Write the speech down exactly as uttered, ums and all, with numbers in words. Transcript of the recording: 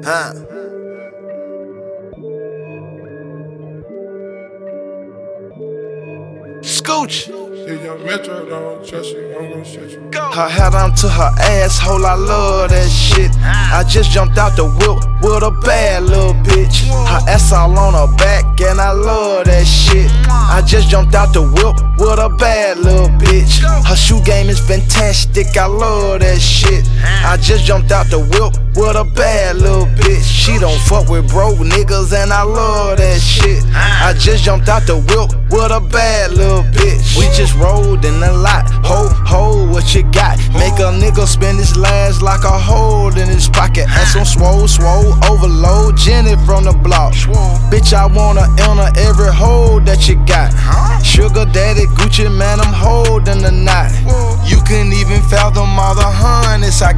Huh. Scooch. Her hat on to her asshole, I love that shit. I just jumped out the whip with a bad little bitch. Her ass all on her back, and I love that shit. I just jumped out the whip with a bad little bitch. Her shoe game is fantastic, I love that shit. I just jumped out the whip with a bad little bitch. She don't fuck with broke niggas, and I love that shit. I just jumped out the whip with a bad little bitch. We just rolled in the lot, ho, ho, what you got? Make a nigga spend his last like a hole in his pocket. And some swole, swole, overload, Jenny from the block. Bitch, I wanna enter every hole that you got. Sugar daddy, Gucci, man, I'm holding the knot. You couldn't even fathom all the harness I